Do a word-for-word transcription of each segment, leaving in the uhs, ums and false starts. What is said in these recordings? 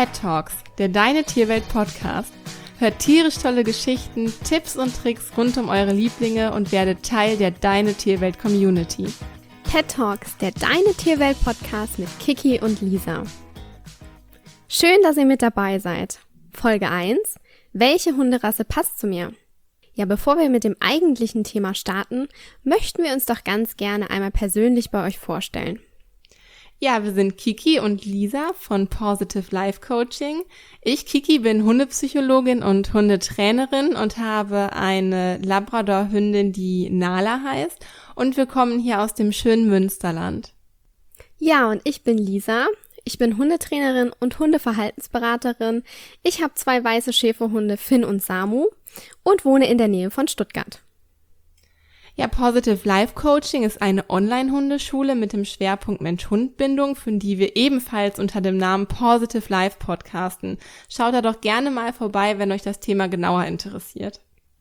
Pet Talks, der Deine Tierwelt Podcast. Hört tierisch tolle Geschichten, Tipps und Tricks rund um eure Lieblinge und werdet Teil der Deine Tierwelt Community. Pet Talks, der Deine Tierwelt Podcast mit Kiki und Lisa. Schön, dass ihr mit dabei seid. Folge eins. Welche Hunderasse passt zu mir? Ja, bevor wir mit dem eigentlichen Thema starten, möchten wir uns doch ganz gerne einmal persönlich bei euch vorstellen. Ja, wir sind Kiki und Lisa von Positive Life Coaching. Ich, Kiki, bin Hundepsychologin und Hundetrainerin und habe eine Labrador-Hündin, die Nala heißt. Und wir kommen hier aus dem schönen Münsterland. Ja, und ich bin Lisa. Ich bin Hundetrainerin und Hundeverhaltensberaterin. Ich habe zwei weiße Schäferhunde, Finn und Samu, und wohne in der Nähe von Stuttgart. Ja, Positive Life Coaching ist eine Online-Hundeschule mit dem Schwerpunkt Mensch-Hund-Bindung, für die wir ebenfalls unter dem Namen Positive Life podcasten. Schaut da doch gerne mal vorbei, wenn euch das Thema genauer interessiert.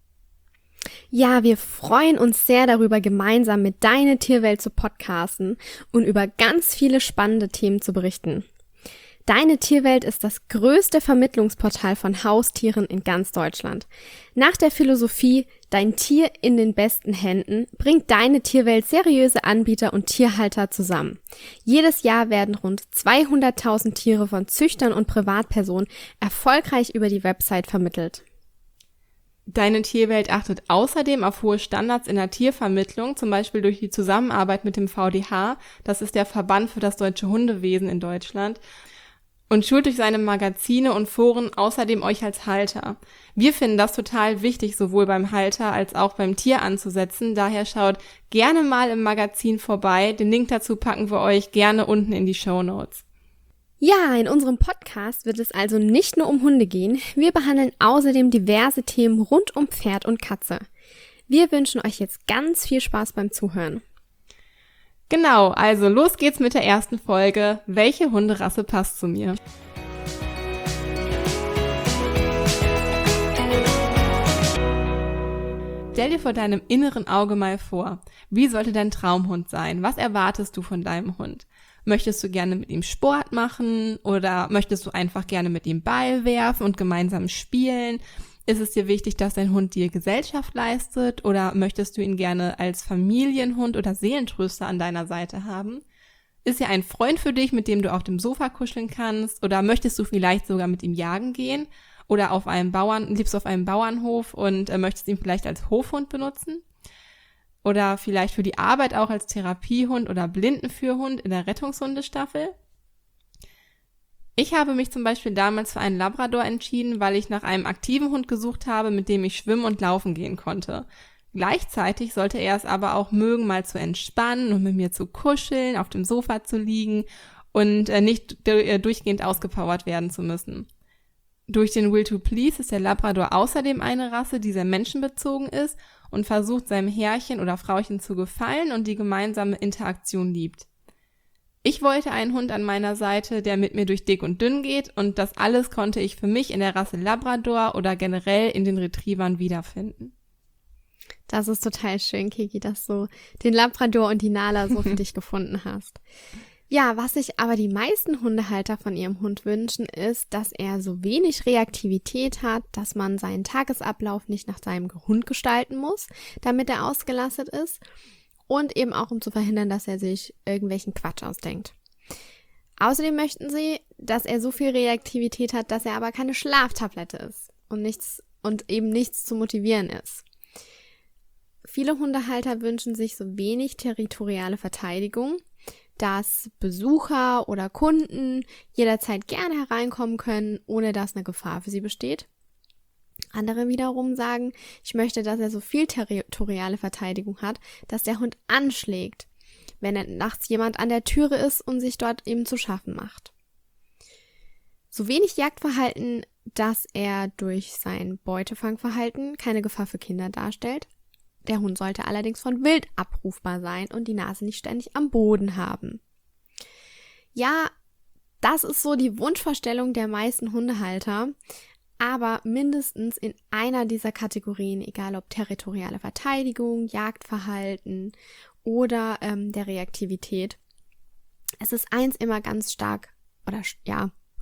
Ja, wir freuen uns sehr darüber, gemeinsam mit Deine Tierwelt zu podcasten und über ganz viele spannende Themen zu berichten. Deine Tierwelt ist das größte Vermittlungsportal von Haustieren in ganz Deutschland. Nach der Philosophie Dein Tier in den besten Händen bringt Deine Tierwelt seriöse Anbieter und Tierhalter zusammen. Jedes Jahr werden rund zweihunderttausend Tiere von Züchtern und Privatpersonen erfolgreich über die Website vermittelt. Deine Tierwelt achtet außerdem auf hohe Standards in der Tiervermittlung, zum Beispiel durch die Zusammenarbeit mit dem V D H, das ist der Verband für das deutsche Hundewesen in Deutschland, und schult durch seine Magazine und Foren außerdem euch als Halter. Wir finden das total wichtig, sowohl beim Halter als auch beim Tier anzusetzen. Daher schaut gerne mal im Magazin vorbei. Den Link dazu packen wir euch gerne unten in die Shownotes. Ja, in unserem Podcast wird es also nicht nur um Hunde gehen. Wir behandeln außerdem diverse Themen rund um Pferd und Katze. Wir wünschen euch jetzt ganz viel Spaß beim Zuhören. Genau, also los geht's mit der ersten Folge. Welche Hunderasse passt zu mir? Stell dir vor deinem inneren Auge mal vor, wie sollte dein Traumhund sein? Was erwartest du von deinem Hund? Möchtest du gerne mit ihm Sport machen oder möchtest du einfach gerne mit ihm Ball werfen und gemeinsam spielen? Ist es dir wichtig, dass dein Hund dir Gesellschaft leistet oder möchtest du ihn gerne als Familienhund oder Seelentröster an deiner Seite haben? Ist er ein Freund für dich, mit dem du auf dem Sofa kuscheln kannst oder möchtest du vielleicht sogar mit ihm jagen gehen oder auf einem Bauern, lebst du auf einem Bauernhof und äh, möchtest ihn vielleicht als Hofhund benutzen? Oder vielleicht für die Arbeit auch als Therapiehund oder Blindenführhund in der Rettungshundestaffel? Ich habe mich zum Beispiel damals für einen Labrador entschieden, weil ich nach einem aktiven Hund gesucht habe, mit dem ich schwimmen und laufen gehen konnte. Gleichzeitig sollte er es aber auch mögen, mal zu entspannen und mit mir zu kuscheln, auf dem Sofa zu liegen und äh, nicht d- durchgehend ausgepowert werden zu müssen. Durch den Will to Please ist der Labrador außerdem eine Rasse, die sehr menschenbezogen ist und versucht, seinem Herrchen oder Frauchen zu gefallen und die gemeinsame Interaktion liebt. Ich wollte einen Hund an meiner Seite, der mit mir durch dick und dünn geht, und das alles konnte ich für mich in der Rasse Labrador oder generell in den Retrievern wiederfinden. Das ist total schön, Kiki, dass du den Labrador und die Nala so für dich gefunden hast. Ja, was sich aber die meisten Hundehalter von ihrem Hund wünschen, ist, dass er so wenig Reaktivität hat, dass man seinen Tagesablauf nicht nach seinem Hund gestalten muss, damit er ausgelastet ist. Und eben auch, um zu verhindern, dass er sich irgendwelchen Quatsch ausdenkt. Außerdem möchten sie, dass er so viel Reaktivität hat, dass er aber keine Schlaftablette ist und nichts und eben nichts zu motivieren ist. Viele Hundehalter wünschen sich so wenig territoriale Verteidigung, dass Besucher oder Kunden jederzeit gerne hereinkommen können, ohne dass eine Gefahr für sie besteht. Andere wiederum sagen, ich möchte, dass er so viel territoriale Verteidigung hat, dass der Hund anschlägt, wenn er nachts jemand an der Türe ist und sich dort eben zu schaffen macht. So wenig Jagdverhalten, dass er durch sein Beutefangverhalten keine Gefahr für Kinder darstellt. Der Hund sollte allerdings von Wild abrufbar sein und die Nase nicht ständig am Boden haben. Ja, das ist so die Wunschvorstellung der meisten Hundehalter. Aber mindestens in einer dieser Kategorien, egal ob territoriale Verteidigung, Jagdverhalten oder ähm, der Reaktivität, es ist eins immer ganz stark oder ja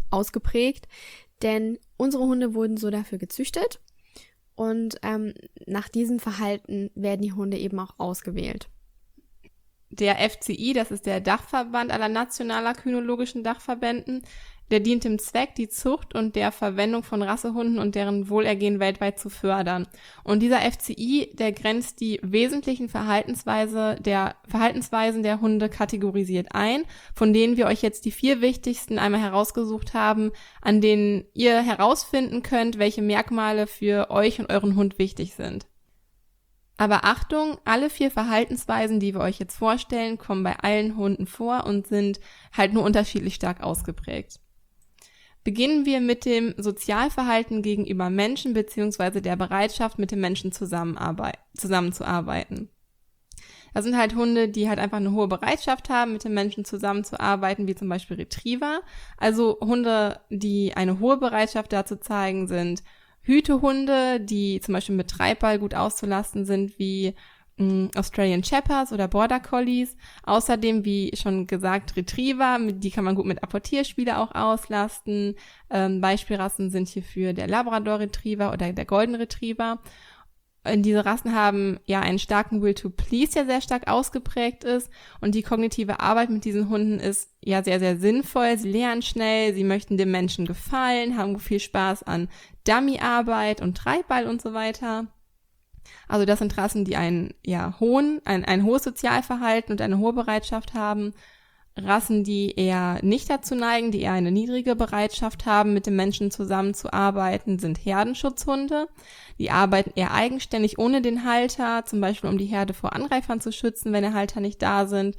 ausgeprägt, denn unsere Hunde wurden so dafür gezüchtet und ähm, nach diesem Verhalten werden die Hunde eben auch ausgewählt. Der F C I, das ist der Dachverband aller nationaler kynologischen Dachverbänden, der dient dem Zweck, die Zucht und der Verwendung von Rassehunden und deren Wohlergehen weltweit zu fördern. Und dieser F C I, der grenzt die wesentlichen Verhaltensweise der, Verhaltensweisen der Hunde kategorisiert ein, von denen wir euch jetzt die vier wichtigsten einmal herausgesucht haben, an denen ihr herausfinden könnt, welche Merkmale für euch und euren Hund wichtig sind. Aber Achtung, alle vier Verhaltensweisen, die wir euch jetzt vorstellen, kommen bei allen Hunden vor und sind halt nur unterschiedlich stark ausgeprägt. Beginnen wir mit dem Sozialverhalten gegenüber Menschen bzw. der Bereitschaft, mit den Menschen zusammenzuarbeiten. Das sind halt Hunde, die halt einfach eine hohe Bereitschaft haben, mit den Menschen zusammenzuarbeiten, wie zum Beispiel Retriever. Also Hunde, die eine hohe Bereitschaft dazu zeigen, sind Hütehunde, die zum Beispiel mit Treibball gut auszulasten sind, wie mh, Australian Shepherds oder Border Collies. Außerdem, wie schon gesagt, Retriever, die kann man gut mit Apportierspiele auch auslasten. Ähm, Beispielrassen sind hierfür der Labrador Retriever oder der Golden Retriever. Und diese Rassen haben ja einen starken Will to Please, der sehr stark ausgeprägt ist. Und die kognitive Arbeit mit diesen Hunden ist ja sehr, sehr sinnvoll. Sie lernen schnell, sie möchten dem Menschen gefallen, haben viel Spaß an Dummyarbeit und Treibball und so weiter. Also das sind Rassen, die einen ja hohen, ein, ein hohes Sozialverhalten und eine hohe Bereitschaft haben. Rassen, die eher nicht dazu neigen, die eher eine niedrige Bereitschaft haben, mit den Menschen zusammenzuarbeiten, sind Herdenschutzhunde. Die arbeiten eher eigenständig ohne den Halter, zum Beispiel um die Herde vor Angreifern zu schützen, wenn der Halter nicht da sind.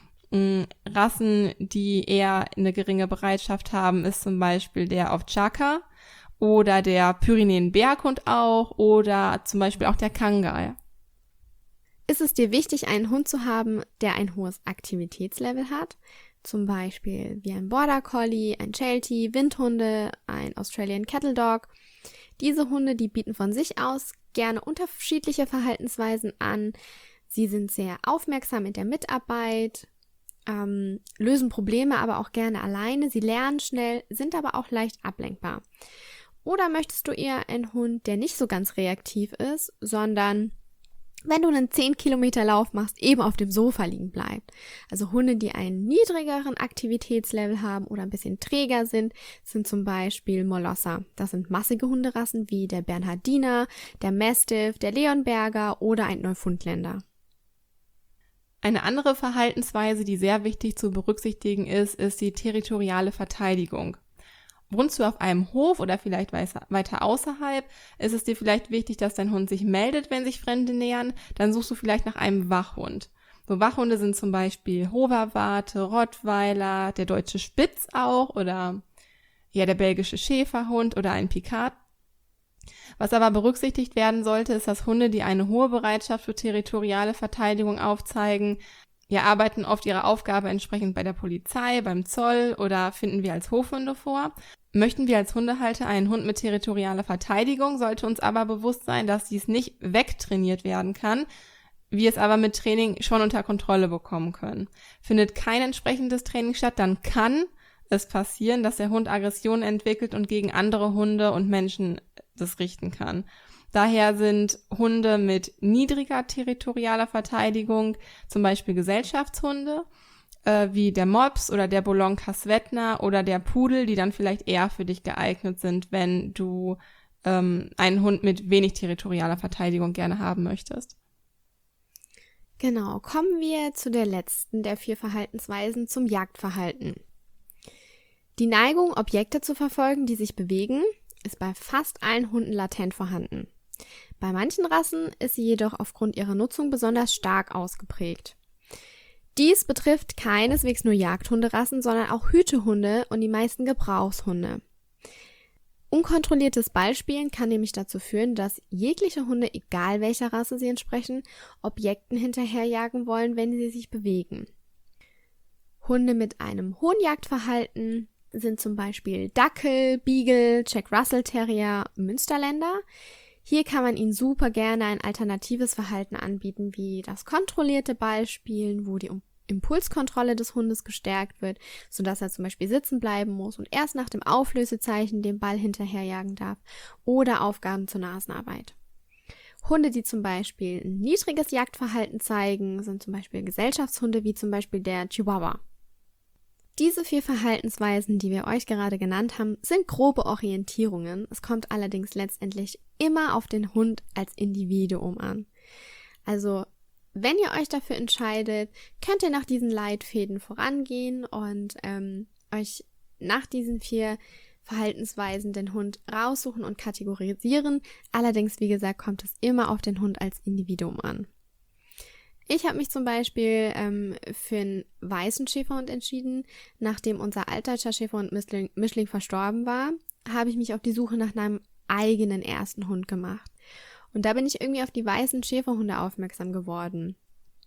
Rassen, die eher eine geringe Bereitschaft haben, ist zum Beispiel der Ovtcharka oder der Pyrenäen-Berghund auch oder zum Beispiel auch der Kangal. Ist es dir wichtig, einen Hund zu haben, der ein hohes Aktivitätslevel hat? Zum Beispiel wie ein Border Collie, ein Sheltie, Windhunde, ein Australian Cattle Dog. Diese Hunde, die bieten von sich aus gerne unterschiedliche Verhaltensweisen an. Sie sind sehr aufmerksam in der Mitarbeit, ähm, lösen Probleme aber auch gerne alleine. Sie lernen schnell, sind aber auch leicht ablenkbar. Oder möchtest du eher einen Hund, der nicht so ganz reaktiv ist, sondern wenn du einen zehn Kilometer Lauf machst, eben auf dem Sofa liegen bleibt. Also Hunde, die einen niedrigeren Aktivitätslevel haben oder ein bisschen träger sind, sind zum Beispiel Molosser. Das sind massige Hunderassen wie der Bernhardiner, der Mastiff, der Leonberger oder ein Neufundländer. Eine andere Verhaltensweise, die sehr wichtig zu berücksichtigen ist, ist die territoriale Verteidigung. Wohnst du auf einem Hof oder vielleicht weiter außerhalb, ist es dir vielleicht wichtig, dass dein Hund sich meldet, wenn sich Fremde nähern, dann suchst du vielleicht nach einem Wachhund. So Wachhunde sind zum Beispiel Hoverwarte, Rottweiler, der deutsche Spitz auch oder ja der belgische Schäferhund oder ein Picard. Was aber berücksichtigt werden sollte, ist, dass Hunde, die eine hohe Bereitschaft für territoriale Verteidigung aufzeigen, ja, arbeiten oft ihre Aufgabe entsprechend bei der Polizei, beim Zoll oder finden wir als Hofhunde vor. Möchten wir als Hundehalter einen Hund mit territorialer Verteidigung, sollte uns aber bewusst sein, dass dies nicht wegtrainiert werden kann, wir es aber mit Training schon unter Kontrolle bekommen können. Findet kein entsprechendes Training statt, dann kann es passieren, dass der Hund Aggressionen entwickelt und gegen andere Hunde und Menschen das richten kann. Daher sind Hunde mit niedriger territorialer Verteidigung, zum Beispiel Gesellschaftshunde, äh, wie der Mops oder der Bolonka-Svetna oder der Pudel, die dann vielleicht eher für dich geeignet sind, wenn du ähm, einen Hund mit wenig territorialer Verteidigung gerne haben möchtest. Genau, kommen wir zu der letzten der vier Verhaltensweisen, zum Jagdverhalten. Die Neigung, Objekte zu verfolgen, die sich bewegen, ist bei fast allen Hunden latent vorhanden. Bei manchen Rassen ist sie jedoch aufgrund ihrer Nutzung besonders stark ausgeprägt. Dies betrifft keineswegs nur Jagdhunderassen, sondern auch Hütehunde und die meisten Gebrauchshunde. Unkontrolliertes Ballspielen kann nämlich dazu führen, dass jegliche Hunde, egal welcher Rasse sie entsprechen, Objekten hinterherjagen wollen, wenn sie sich bewegen. Hunde mit einem hohen Jagdverhalten sind zum Beispiel Dackel, Beagle, Jack Russell Terrier, Münsterländer. Hier kann man ihnen super gerne ein alternatives Verhalten anbieten, wie das kontrollierte Ballspielen, wo die Impulskontrolle des Hundes gestärkt wird, sodass er zum Beispiel sitzen bleiben muss und erst nach dem Auflösezeichen den Ball hinterherjagen darf oder Aufgaben zur Nasenarbeit. Hunde, die zum Beispiel ein niedriges Jagdverhalten zeigen, sind zum Beispiel Gesellschaftshunde wie zum Beispiel der Chihuahua. Diese vier Verhaltensweisen, die wir euch gerade genannt haben, sind grobe Orientierungen. Es kommt allerdings letztendlich immer auf den Hund als Individuum an. Also wenn ihr euch dafür entscheidet, könnt ihr nach diesen Leitfäden vorangehen und ähm, euch nach diesen vier Verhaltensweisen den Hund raussuchen und kategorisieren. Allerdings, wie gesagt, kommt es immer auf den Hund als Individuum an. Ich habe mich zum Beispiel ähm, für einen weißen Schäferhund entschieden. Nachdem unser altdeutscher Schäferhund Mischling, Mischling verstorben war, habe ich mich auf die Suche nach einem eigenen ersten Hund gemacht. Und da bin ich irgendwie auf die weißen Schäferhunde aufmerksam geworden.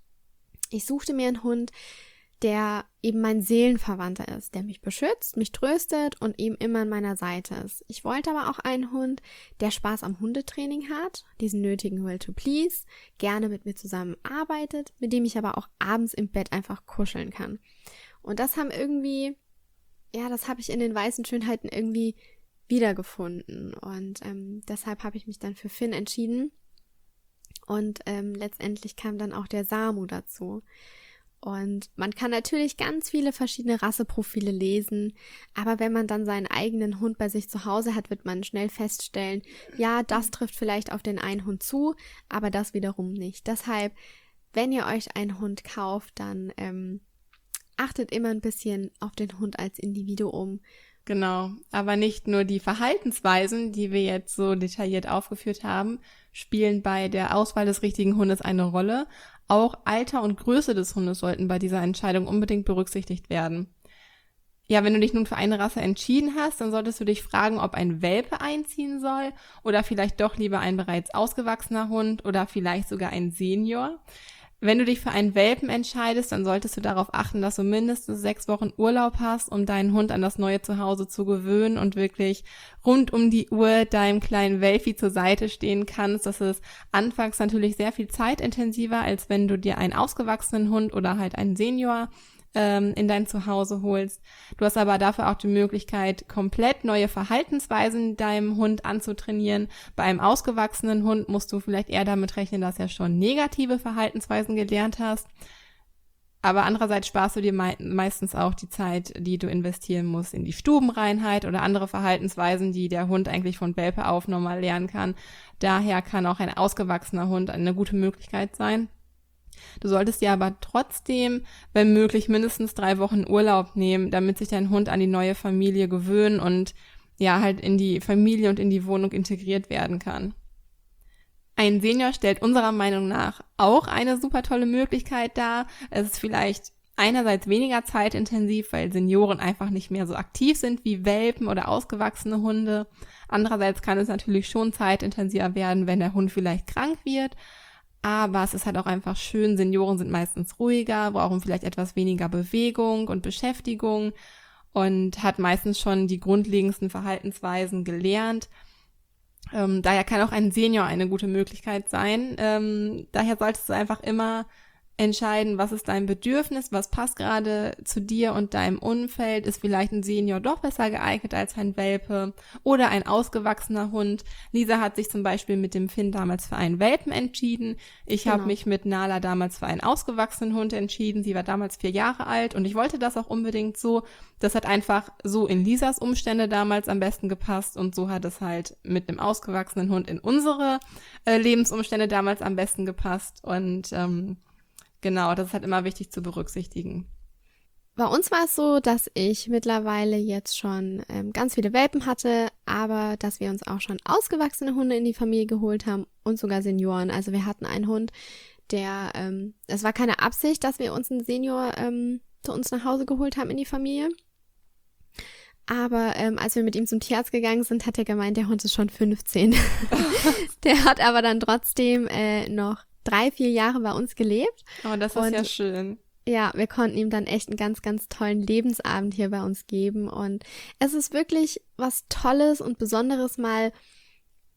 Ich suchte mir einen Hund, der eben mein Seelenverwandter ist, der mich beschützt, mich tröstet und eben immer an meiner Seite ist. Ich wollte aber auch einen Hund, der Spaß am Hundetraining hat, diesen nötigen Will to Please, gerne mit mir zusammen arbeitet, mit dem ich aber auch abends im Bett einfach kuscheln kann. Und das haben irgendwie, ja, das habe ich in den weißen Schönheiten irgendwie wiedergefunden. Und ähm, deshalb habe ich mich dann für Finn entschieden. Und ähm, letztendlich kam dann auch der Samu dazu. Und man kann natürlich ganz viele verschiedene Rasseprofile lesen, aber wenn man dann seinen eigenen Hund bei sich zu Hause hat, wird man schnell feststellen, ja, das trifft vielleicht auf den einen Hund zu, aber das wiederum nicht. Deshalb, wenn ihr euch einen Hund kauft, dann ähm, achtet immer ein bisschen auf den Hund als Individuum. Genau, aber nicht nur die Verhaltensweisen, die wir jetzt so detailliert aufgeführt haben, spielen bei der Auswahl des richtigen Hundes eine Rolle. Auch Alter und Größe des Hundes sollten bei dieser Entscheidung unbedingt berücksichtigt werden. Ja, wenn du dich nun für eine Rasse entschieden hast, dann solltest du dich fragen, ob ein Welpe einziehen soll oder vielleicht doch lieber ein bereits ausgewachsener Hund oder vielleicht sogar ein Senior. Wenn du dich für einen Welpen entscheidest, dann solltest du darauf achten, dass du mindestens sechs Wochen Urlaub hast, um deinen Hund an das neue Zuhause zu gewöhnen und wirklich rund um die Uhr deinem kleinen Welfi zur Seite stehen kannst. Das ist anfangs natürlich sehr viel zeitintensiver, als wenn du dir einen ausgewachsenen Hund oder halt einen Senior ähm, in dein Zuhause holst. Du hast aber dafür auch die Möglichkeit, komplett neue Verhaltensweisen deinem Hund anzutrainieren. Bei einem ausgewachsenen Hund musst du vielleicht eher damit rechnen, dass er schon negative Verhaltensweisen gelernt hast. Aber andererseits sparst du dir me- meistens auch die Zeit, die du investieren musst in die Stubenreinheit oder andere Verhaltensweisen, die der Hund eigentlich von Welpe auf normal lernen kann. Daher kann auch ein ausgewachsener Hund eine gute Möglichkeit sein. Du solltest dir aber trotzdem, wenn möglich, mindestens drei Wochen Urlaub nehmen, damit sich dein Hund an die neue Familie gewöhnen und ja halt in die Familie und in die Wohnung integriert werden kann. Ein Senior stellt unserer Meinung nach auch eine super tolle Möglichkeit dar. Es ist vielleicht einerseits weniger zeitintensiv, weil Senioren einfach nicht mehr so aktiv sind wie Welpen oder ausgewachsene Hunde. Andererseits kann es natürlich schon zeitintensiver werden, wenn der Hund vielleicht krank wird. Aber es ist halt auch einfach schön, Senioren sind meistens ruhiger, brauchen vielleicht etwas weniger Bewegung und Beschäftigung und hat meistens schon die grundlegendsten Verhaltensweisen gelernt. Ähm, daher kann auch ein Senior eine gute Möglichkeit sein. Ähm, daher solltest du einfach immer entscheiden, was ist dein Bedürfnis, was passt gerade zu dir und deinem Umfeld. Ist vielleicht ein Senior doch besser geeignet als ein Welpe oder ein ausgewachsener Hund. Lisa hat sich zum Beispiel mit dem Finn damals für einen Welpen entschieden. Ich genau. habe mich mit Nala damals für einen ausgewachsenen Hund entschieden. Sie war damals vier Jahre alt und ich wollte das auch unbedingt so. Das hat einfach so in Lisas Umstände damals am besten gepasst und so hat es halt mit einem ausgewachsenen Hund in unsere äh, Lebensumstände damals am besten gepasst und ähm, genau, das ist halt immer wichtig zu berücksichtigen. Bei uns war es so, dass ich mittlerweile jetzt schon ähm, ganz viele Welpen hatte, aber dass wir uns auch schon ausgewachsene Hunde in die Familie geholt haben und sogar Senioren. Also wir hatten einen Hund, der, ähm, es war keine Absicht, dass wir uns einen Senior ähm, zu uns nach Hause geholt haben in die Familie. Aber ähm, als wir mit ihm zum Tierarzt gegangen sind, hat er gemeint, der Hund ist schon fünfzehn. Der hat aber dann trotzdem äh, noch drei, vier Jahre bei uns gelebt. Oh, das ist und, ja schön. Ja, wir konnten ihm dann echt einen ganz, ganz tollen Lebensabend hier bei uns geben. Und es ist wirklich was Tolles und Besonderes, mal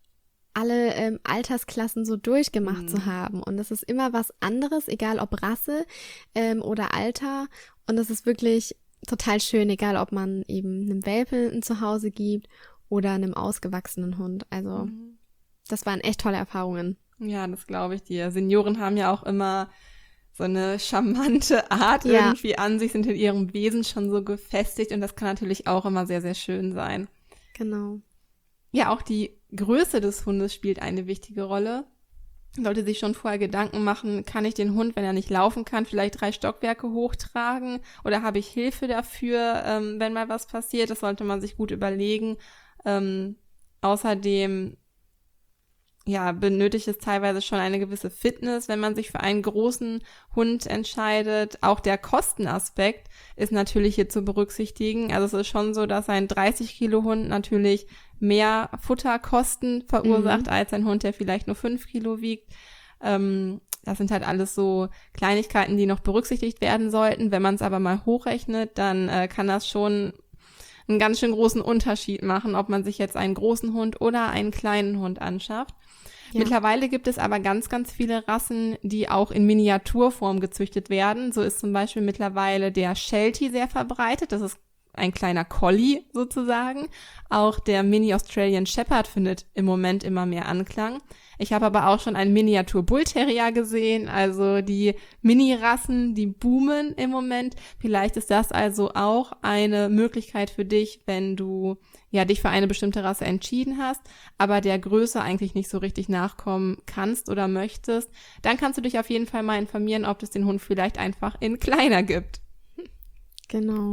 alle ähm, Altersklassen so durchgemacht Mhm. zu haben. Und es ist immer was anderes, egal ob Rasse ähm, oder Alter. Und es ist wirklich total schön, egal ob man eben einem Welpen ein Zuhause gibt oder einem ausgewachsenen Hund. Also Mhm. das waren echt tolle Erfahrungen. Ja, das glaube ich dir. Senioren haben ja auch immer so eine charmante Art Ja. irgendwie an sich, sind in ihrem Wesen schon so gefestigt und das kann natürlich auch immer sehr, sehr schön sein. Genau. Ja, auch die Größe des Hundes spielt eine wichtige Rolle. Man sollte sich schon vorher Gedanken machen, kann ich den Hund, wenn er nicht laufen kann, vielleicht drei Stockwerke hochtragen oder habe ich Hilfe dafür, ähm, wenn mal was passiert? Das sollte man sich gut überlegen. Ähm, außerdem ja, benötigt es teilweise schon eine gewisse Fitness, wenn man sich für einen großen Hund entscheidet. Auch der Kostenaspekt ist natürlich hier zu berücksichtigen. Also es ist schon so, dass ein dreißig Kilo Hund natürlich mehr Futterkosten verursacht Mhm. als ein Hund, der vielleicht nur fünf Kilo wiegt. Ähm, das sind halt alles so Kleinigkeiten, die noch berücksichtigt werden sollten. Wenn man es aber mal hochrechnet, dann äh, kann das schon einen ganz schön großen Unterschied machen, ob man sich jetzt einen großen Hund oder einen kleinen Hund anschafft. Ja. Mittlerweile gibt es aber ganz, ganz viele Rassen, die auch in Miniaturform gezüchtet werden. So ist zum Beispiel mittlerweile der Sheltie sehr verbreitet. Das ist ein kleiner Collie sozusagen. Auch der Mini Australian Shepherd findet im Moment immer mehr Anklang. Ich habe aber auch schon einen Miniatur Bull Terrier gesehen. Also die Mini-Rassen, die boomen im Moment. Vielleicht ist das also auch eine Möglichkeit für dich, wenn du ja dich für eine bestimmte Rasse entschieden hast, aber der Größe eigentlich nicht so richtig nachkommen kannst oder möchtest. Dann kannst du dich auf jeden Fall mal informieren, ob es den Hund vielleicht einfach in kleiner gibt. Genau.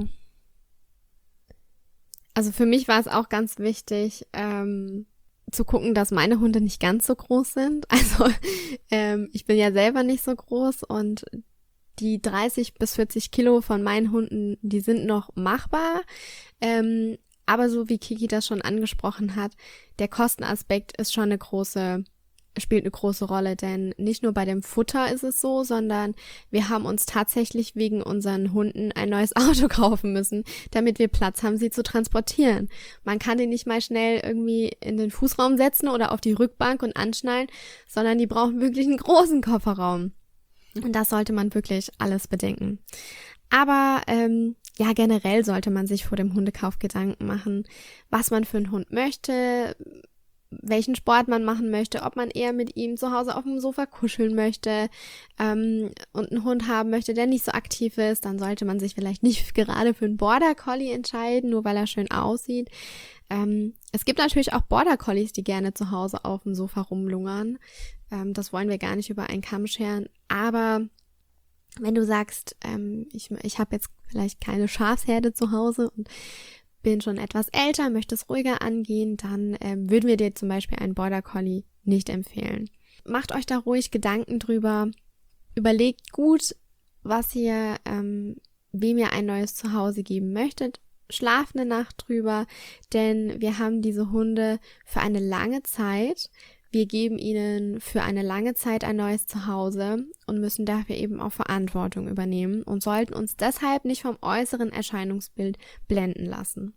Also für mich war es auch ganz wichtig, ähm, zu gucken, dass meine Hunde nicht ganz so groß sind. Also ähm, ich bin ja selber nicht so groß und die dreißig bis vierzig Kilo von meinen Hunden, die sind noch machbar. Ähm, aber so wie Kiki das schon angesprochen hat, der Kostenaspekt ist schon eine große, spielt eine große Rolle, denn nicht nur bei dem Futter ist es so, sondern wir haben uns tatsächlich wegen unseren Hunden ein neues Auto kaufen müssen, damit wir Platz haben, sie zu transportieren. Man kann die nicht mal schnell irgendwie in den Fußraum setzen oder auf die Rückbank und anschnallen, sondern die brauchen wirklich einen großen Kofferraum. Und das sollte man wirklich alles bedenken. Aber ähm, ja, generell sollte man sich vor dem Hundekauf Gedanken machen, was man für einen Hund möchte, welchen Sport man machen möchte, ob man eher mit ihm zu Hause auf dem Sofa kuscheln möchte ähm, und einen Hund haben möchte, der nicht so aktiv ist, dann sollte man sich vielleicht nicht gerade für einen Border Collie entscheiden, nur weil er schön aussieht. Ähm, es gibt natürlich auch Border Collies, die gerne zu Hause auf dem Sofa rumlungern. Ähm, das wollen wir gar nicht über einen Kamm scheren, aber wenn du sagst, ähm, ich, ich habe jetzt vielleicht keine Schafsherde zu Hause und bin schon etwas älter, möchte es ruhiger angehen, dann ähm, würden wir dir zum Beispiel einen Border Collie nicht empfehlen. Macht euch da ruhig Gedanken drüber, überlegt gut, was ihr, ähm, wem ihr ein neues Zuhause geben möchtet. Schlaft eine Nacht drüber, denn wir haben diese Hunde für eine lange Zeit. Wir geben ihnen für eine lange Zeit ein neues Zuhause und müssen dafür eben auch Verantwortung übernehmen und sollten uns deshalb nicht vom äußeren Erscheinungsbild blenden lassen.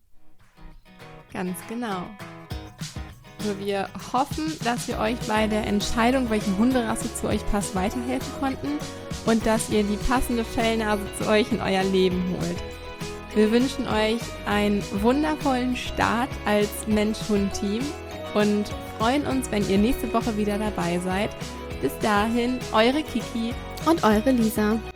Ganz genau. Also wir hoffen, dass wir euch bei der Entscheidung, welche Hunderasse zu euch passt, weiterhelfen konnten und dass ihr die passende Fellnase zu euch in euer Leben holt. Wir wünschen euch einen wundervollen Start als Mensch-Hund-Team und freuen uns, wenn ihr nächste Woche wieder dabei seid. Bis dahin, eure Kiki und eure Lisa.